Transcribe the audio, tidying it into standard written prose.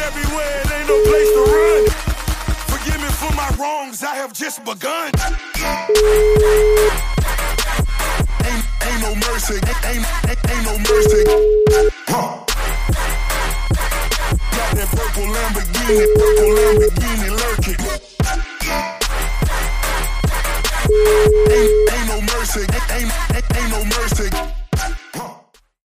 everywhere, it ain't no place to run. Forgive me for my wrongs, I have just begun. Ain't no mercy, ain't no mercy.